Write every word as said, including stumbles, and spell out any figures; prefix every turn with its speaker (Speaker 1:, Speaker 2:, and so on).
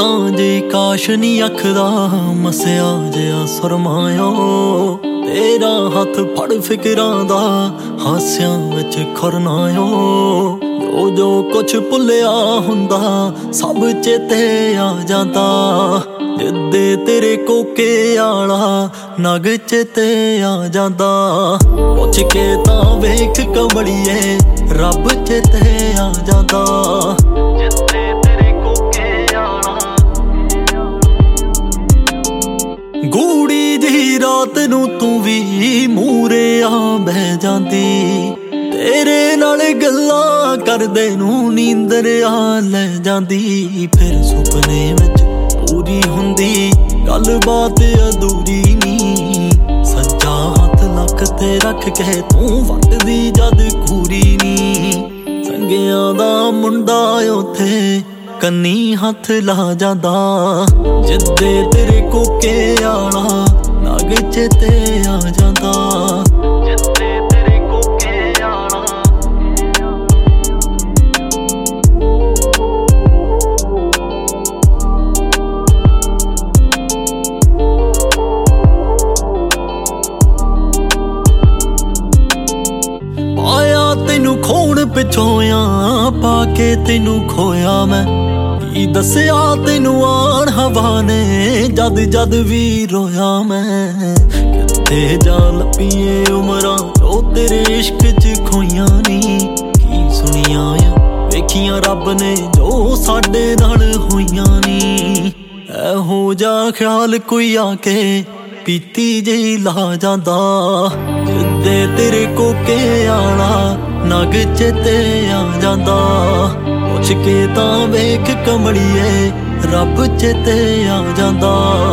Speaker 1: ਤਾਂ ਜੇ ਕਾਸ਼ ਨੀ ਅੱਖਦਾ ਮਸਿਆ ਜਿਹਾ ਸੁਰਮਾਇਓ ਤੇਰਾ ਹੱਥ ਫੜ ਫਿਕਰਾਂ ਦਾ ਹਾਸਿਆਂ ਵਿੱਚ ਖੁਰਨਾਇਓ ਜੋ ਜੋ ਕੁਛ ਭੁੱਲਿਆ ਹੁੰਦਾ ਸਭ ਚੇਤੇ ਆ ਜਾਂਦਾ ਜਿੱਦੇ ਤੇਰੇ ਕੋਕੇ ਆਲਾ ਨਗ ਚੇਤੇ ਆ ਜਾਂਦਾ ਪੁੱਛ ਕੇ ਤਾਂ ਵੇਖ ਕਮਲੀਏ ਰੱਬ ਚੇਤੇ ਆ ਜਾਂਦਾ ਜਿੱਦੇ ਤੇਰੇ ਕੋਕੇ ਆਲਾ ਗੂੜੀ ਦੀ ਰਾਤ ਨੂੰ ਤੂੰ ਵੀ ਮੂਰੇ ਆ ਬਹਿ ਜਾਂਦੀ ਤੇਰੇ ਨਾਲ ਗੱਲਾਂ ਕਰਦੇ ਨੂੰ ਨੀਂਦਰ ਆ ਲੈ ਜਾਂਦੀ ਫਿਰ ਸੁਪਨੇ ਵਿੱਚ ਪੂਰੀ ਹੁੰਦੀ ਗੱਲਬਾਤ ਅਧੂਰੀ ਨੀ ਸੱਜਾ ਹੱਥ ਲੱਕ ਤੇ ਰੱਖ ਕੇ ਤੂੰ ਵੱਟਦੀ ਜਦ ਖੂਰੀ ਨੀ ਸੰਗਿਆਂ ਦਾ ਮੁੰਡਾ ਉੱਥੇ ਕੰਨੀ ਹੱਥ ਲਾ ਜਾਂਦਾ ਜਿੱਦੇ ਤੇਰੇ ਕੋਕੇ ਆਲਾ ਨਗ ਚੇਤੇ ਆ ਜਾਂਦਾ ਜਿੱਦੇ ਤੇਰੇ ਕੋਕੇ ਆਲਾ ਪਾਇਆ ਤੈਨੂੰ ਖੋਣ ਪਿੱਛੋਂ ਆ ਪਾ ਕੇ ਤੈਨੂੰ ਖੋਇਆ ਮੈਂ ਕੀ ਦੱਸਿਆ ਤੈਨੂੰ ਆਣ ਹਵਾ ਨੇ ਜਦ ਜਦ ਵੀ ਰੋਇਆ ਮੈਂ ਕਿੱਥੇ ਜਾ ਲੱਭੀਏ ਉਮਰਾਂ ਜੋ ਤੇਰੇ ਇਸ਼ਕ ਚ ਖੋਈਆਂ ਨੀ ਕੀ ਸੁਣੀਆਂ ਆ ਵੇਖੀਆਂ ਰੱਬ ਨੇ ਜੋ ਸਾਡੇ ਨਾਲ ਹੋਈਆਂ ਨੀ ਇਹੋ ਜਿਹਾ ਖਿਆਲ ਕੋਈ ਆ ਕੇ ਪੀਤੀ ਜਿਹੀ ਲਾ ਜਾਂਦਾ ਜਿੱਦੇ ਤੇਰੇ ਕੋਕੇ ਆਲਾ ਨਗ ਚੇਤੇ ਆ ਜਾਂਦਾ ਪੁੱਛ ਕੇ ਤਾਂ ਵੇਖ ਕਮਲੀਏ ਰੱਬ ਚੇਤੇ ਆ ਜਾਂਦਾ